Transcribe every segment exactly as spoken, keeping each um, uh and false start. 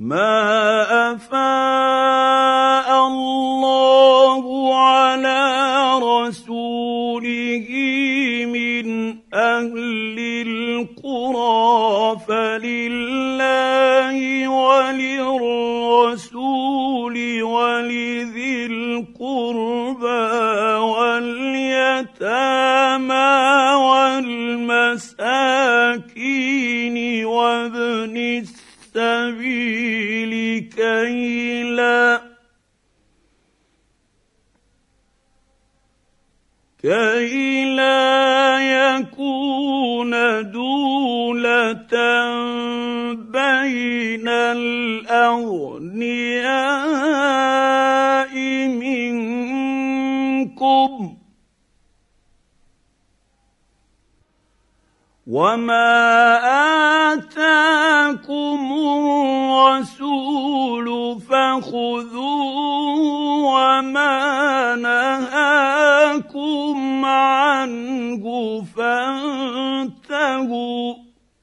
ما أفاء الله على رسوله من أهل القرى فلله وللرسول ولذي القربى واليتامى والمساكين وابن السبيل كي لا كي لا يكون دولة بين الأغنياء منكم وما آتاكم الرسول فخذوه وما نهاكم عنه فانتهوا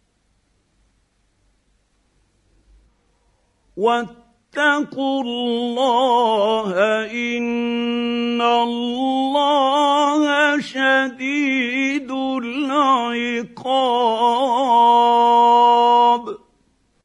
واتقوا الله إن الله شديد العقاب.